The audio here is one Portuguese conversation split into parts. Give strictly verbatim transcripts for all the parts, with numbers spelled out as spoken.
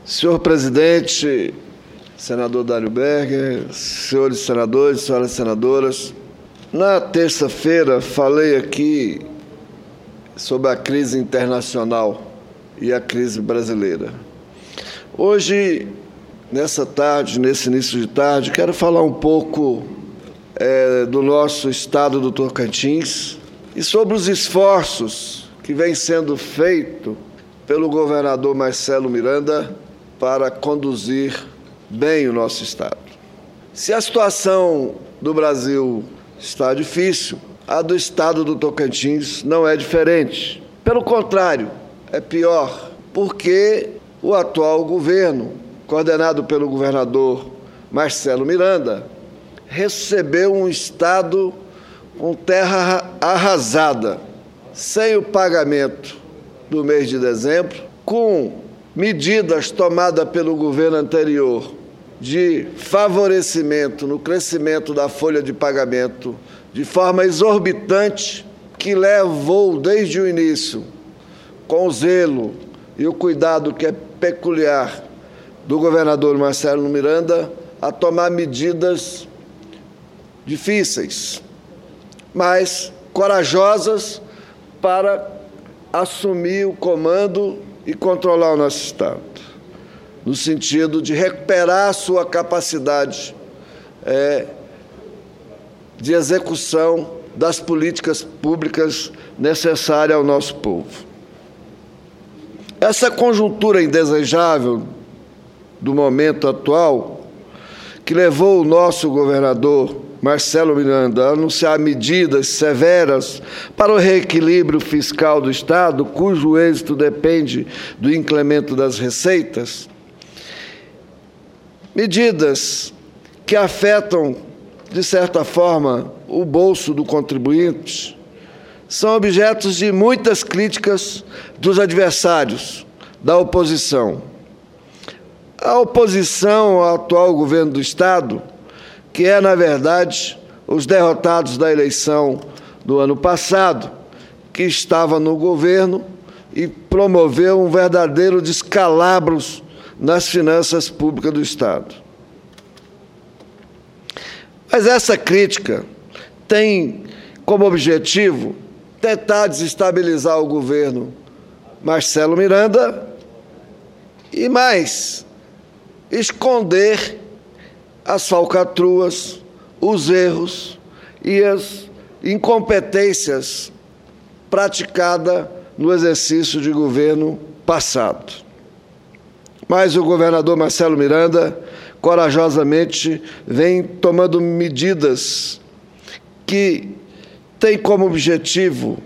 Senhor presidente, senador Dário Berger, senhores senadores, senhoras senadoras, na terça-feira falei aqui sobre a crise internacional e a crise brasileira. Hoje, nessa tarde, nesse início de tarde, quero falar um pouco é, do nosso estado do Tocantins e sobre os esforços que vêm sendo feitos pelo governador Marcelo Miranda para conduzir bem o nosso estado. Se a situação do Brasil está difícil, a do estado do Tocantins não é diferente. Pelo contrário, é pior, porque o atual governo, coordenado pelo governador Marcelo Miranda, recebeu um estado com terra arrasada, sem o pagamento do mês de dezembro, com medidas tomadas pelo governo anterior de favorecimento no crescimento da folha de pagamento de forma exorbitante, que levou desde o início, com o zelo e o cuidado que é peculiar do governador Marcelo Miranda, a tomar medidas difíceis, mas corajosas para assumir o comando e controlar o nosso estado, no sentido de recuperar a sua capacidade é, de execução das políticas públicas necessárias ao nosso povo. Essa conjuntura indesejável do momento atual, que levou o nosso governador Marcelo Miranda a anunciar medidas severas para o reequilíbrio fiscal do Estado, cujo êxito depende do incremento das receitas, medidas que afetam, de certa forma, o bolso do contribuinte, são objetos de muitas críticas dos adversários da oposição. A oposição ao atual governo do Estado, que é, na verdade, os derrotados da eleição do ano passado, que estava no governo e promoveu um verdadeiro descalabro nas finanças públicas do Estado. Mas essa crítica tem como objetivo tentar desestabilizar o governo Marcelo Miranda e, mais, esconder as falcatruas, os erros e as incompetências praticadas no exercício de governo passado. Mas o governador Marcelo Miranda, corajosamente, vem tomando medidas que têm como objetivo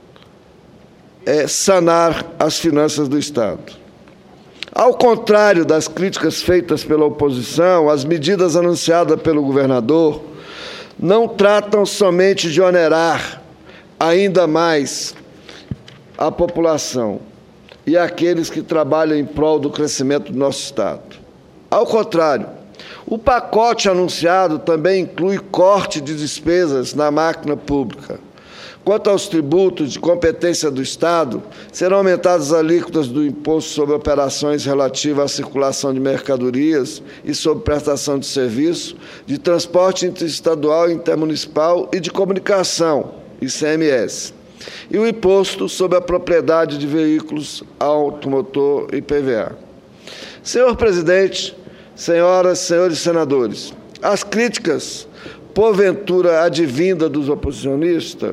é, sanar as finanças do Estado. Ao contrário das críticas feitas pela oposição, as medidas anunciadas pelo governador não tratam somente de onerar ainda mais a população e aqueles que trabalham em prol do crescimento do nosso Estado. Ao contrário, o pacote anunciado também inclui corte de despesas na máquina pública. Quanto aos tributos de competência do Estado, serão aumentadas as alíquotas do imposto sobre operações relativas à circulação de mercadorias e sobre prestação de serviço, de transporte interestadual e intermunicipal e de comunicação, I C M S, e o imposto sobre a propriedade de veículos automotor e I P V A. Senhor presidente, senhoras e senhores senadores, as críticas, porventura advindas dos oposicionistas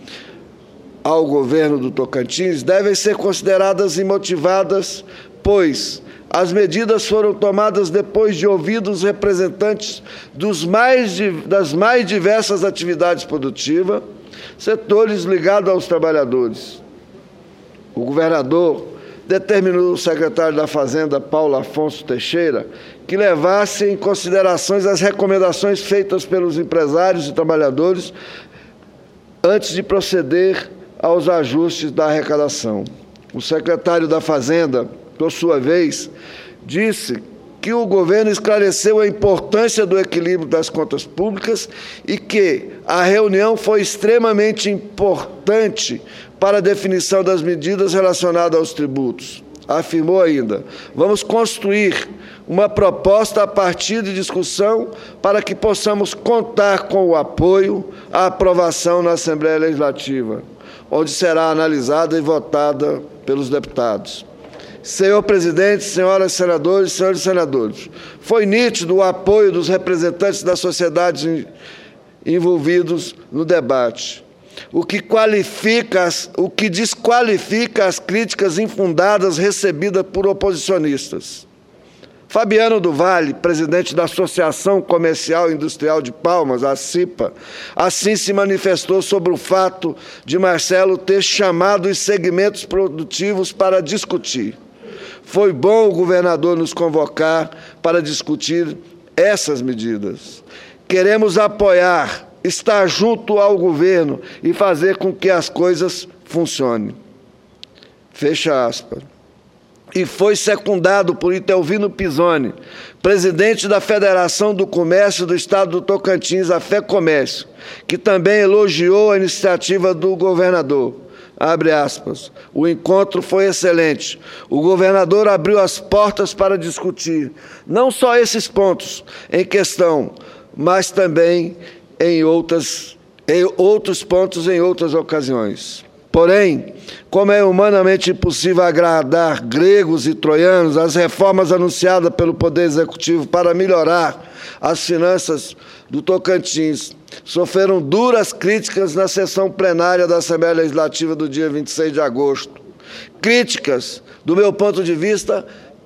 ao governo do Tocantins, devem ser consideradas imotivadas, pois as medidas foram tomadas depois de ouvidos representantes dos mais, das mais diversas atividades produtivas, setores ligados aos trabalhadores. O governador determinou o secretário da Fazenda, Paulo Afonso Teixeira, que levasse em consideração as recomendações feitas pelos empresários e trabalhadores antes de proceder aos ajustes da arrecadação. O secretário da Fazenda, por sua vez, disse que o governo esclareceu a importância do equilíbrio das contas públicas e que a reunião foi extremamente importante para a definição das medidas relacionadas aos tributos. Afirmou ainda: vamos construir uma proposta a partir de discussão para que possamos contar com o apoio à aprovação na Assembleia Legislativa, onde será analisada e votada pelos deputados. Senhor presidente, senhoras senadoras e senhores senadores, foi nítido o apoio dos representantes da sociedade envolvidos no debate, o que qualifica, o que desqualifica as críticas infundadas recebidas por oposicionistas. Fabiano do Vale, presidente da Associação Comercial e Industrial de Palmas, a CIPA, assim se manifestou sobre o fato de Marcelo ter chamado os segmentos produtivos para discutir. Foi bom o governador nos convocar para discutir essas medidas. Queremos apoiar, estar junto ao governo e fazer com que as coisas funcionem. Fecha aspas. E foi secundado por Itelvino Pisoni, presidente da Federação do Comércio do Estado do Tocantins, a FEComércio, que também elogiou a iniciativa do governador. Abre aspas. O encontro foi excelente. O governador abriu as portas para discutir não só esses pontos em questão, mas também em, outras, em outros pontos em outras ocasiões. Porém, como é humanamente impossível agradar gregos e troianos, as reformas anunciadas pelo Poder Executivo para melhorar as finanças do Tocantins sofreram duras críticas na sessão plenária da Assembleia Legislativa do dia vinte e seis de agosto. Críticas, do meu ponto de vista,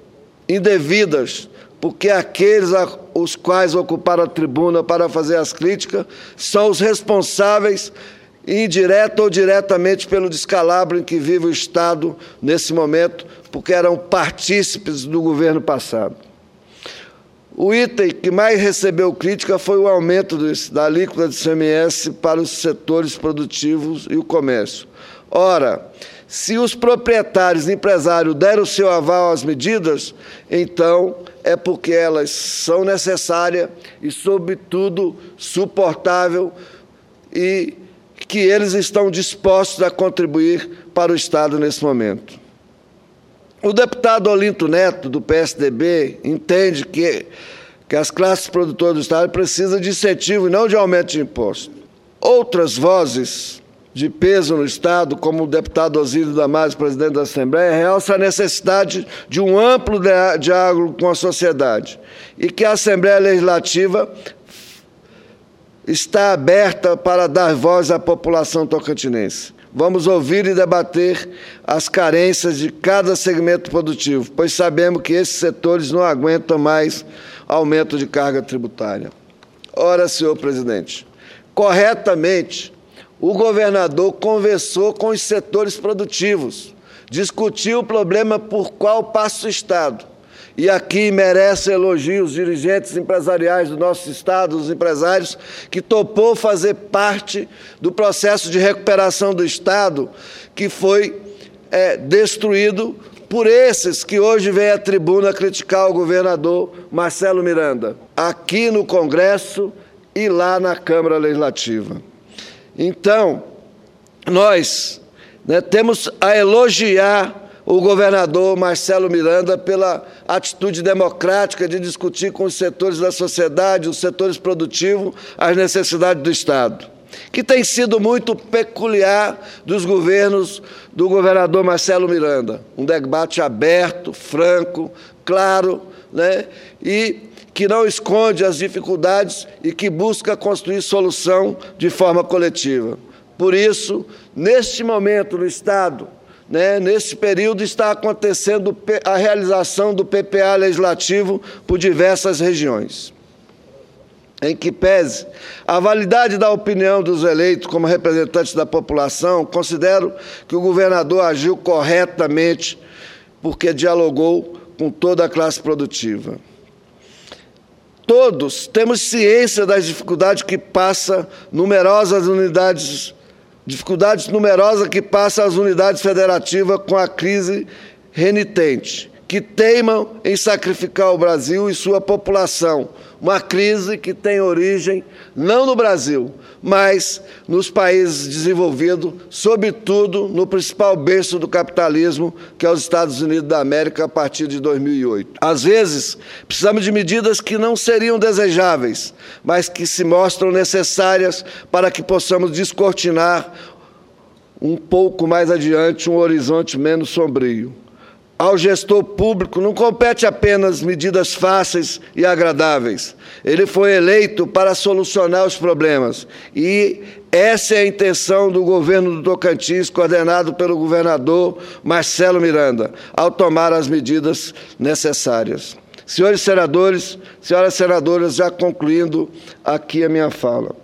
indevidas, porque aqueles os quais ocuparam a tribuna para fazer as críticas são os responsáveis indireta ou diretamente pelo descalabro em que vive o Estado nesse momento, porque eram partícipes do governo passado. O item que mais recebeu crítica foi o aumento da alíquota de I C M S para os setores produtivos e o comércio. Ora, se os proprietários e empresários deram o seu aval às medidas, então é porque elas são necessárias e, sobretudo, suportáveis e que eles estão dispostos a contribuir para o Estado nesse momento. O deputado Olinto Neto, do P S D B, entende que, que as classes produtoras do Estado precisam de incentivo e não de aumento de imposto. Outras vozes de peso no Estado, como o deputado Osírio Damaso, presidente da Assembleia, realça a necessidade de um amplo diálogo com a sociedade e que a Assembleia Legislativa está aberta para dar voz à população tocantinense. Vamos ouvir e debater as carências de cada segmento produtivo, pois sabemos que esses setores não aguentam mais aumento de carga tributária. Ora, senhor presidente, corretamente, o governador conversou com os setores produtivos, discutiu o problema por qual passa o Estado. E aqui merece elogio os dirigentes empresariais do nosso Estado, os empresários, que topou fazer parte do processo de recuperação do Estado, que foi é, destruído por esses que hoje vêm à tribuna criticar o governador Marcelo Miranda, aqui no Congresso e lá na Câmara Legislativa. Então, nós né, temos a elogiar o governador Marcelo Miranda pela atitude democrática de discutir com os setores da sociedade, os setores produtivos, as necessidades do Estado, que tem sido muito peculiar dos governos do governador Marcelo Miranda. Um debate aberto, franco, claro, né, e que não esconde as dificuldades e que busca construir solução de forma coletiva. Por isso, neste momento no Estado, Né, nesse período está acontecendo a realização do P P A legislativo por diversas regiões. Em que pese a validade da opinião dos eleitos como representantes da população, considero que o governador agiu corretamente porque dialogou com toda a classe produtiva. Todos temos ciência das dificuldades que passa numerosas unidades Dificuldades numerosas que passam as unidades federativas com a crise renitente, que teimam em sacrificar o Brasil e sua população. Uma crise que tem origem não no Brasil, mas nos países desenvolvidos, sobretudo no principal berço do capitalismo, que é os Estados Unidos da América, a partir de dois mil e oito. Às vezes, precisamos de medidas que não seriam desejáveis, mas que se mostram necessárias para que possamos descortinar um pouco mais adiante um horizonte menos sombrio. Ao gestor público não compete apenas medidas fáceis e agradáveis. Ele foi eleito para solucionar os problemas. E essa é a intenção do governo do Tocantins, coordenado pelo governador Marcelo Miranda, ao tomar as medidas necessárias. Senhores senadores, senhoras senadoras, já concluindo aqui a minha fala.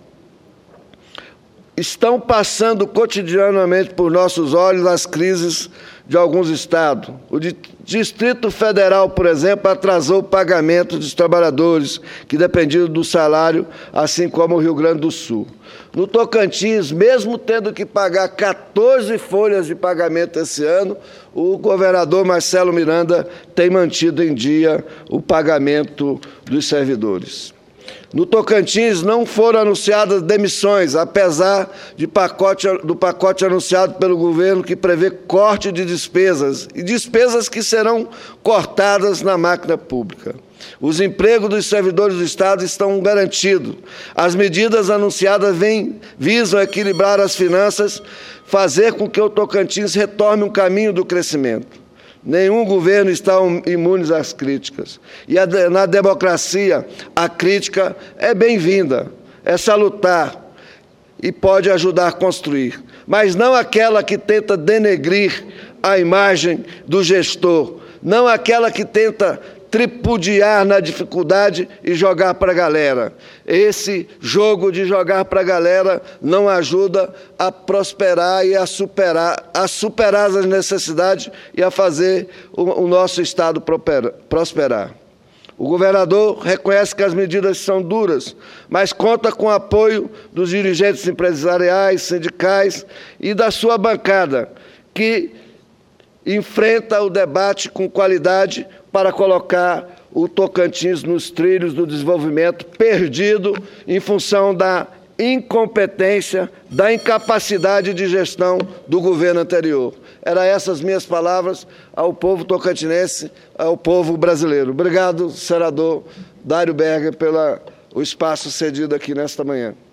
Estão passando cotidianamente por nossos olhos as crises de alguns estados. O Distrito Federal, por exemplo, atrasou o pagamento dos trabalhadores que dependiam do salário, assim como o Rio Grande do Sul. No Tocantins, mesmo tendo que pagar quatorze folhas de pagamento esse ano, o governador Marcelo Miranda tem mantido em dia o pagamento dos servidores. No Tocantins não foram anunciadas demissões, apesar de pacote, do pacote anunciado pelo governo que prevê corte de despesas, e despesas que serão cortadas na máquina pública. Os empregos dos servidores do Estado estão garantidos. As medidas anunciadas vêm, visam equilibrar as finanças, fazer com que o Tocantins retome um caminho do crescimento. Nenhum governo está imune às críticas. E a, na democracia, a crítica é bem-vinda, é salutar e pode ajudar a construir, mas não aquela que tenta denegrir a imagem do gestor, não aquela que tenta tripudiar na dificuldade e jogar para a galera. Esse jogo de jogar para a galera não ajuda a prosperar e a superar, a superar as necessidades e a fazer o, o nosso Estado prosperar. O governador reconhece que as medidas são duras, mas conta com o apoio dos dirigentes empresariais, sindicais e da sua bancada, que enfrenta o debate com qualidade para colocar o Tocantins nos trilhos do desenvolvimento, perdido em função da incompetência, da incapacidade de gestão do governo anterior. Eram essas minhas palavras ao povo tocantinense, ao povo brasileiro. Obrigado, senador Dário Berger, pelo espaço cedido aqui nesta manhã.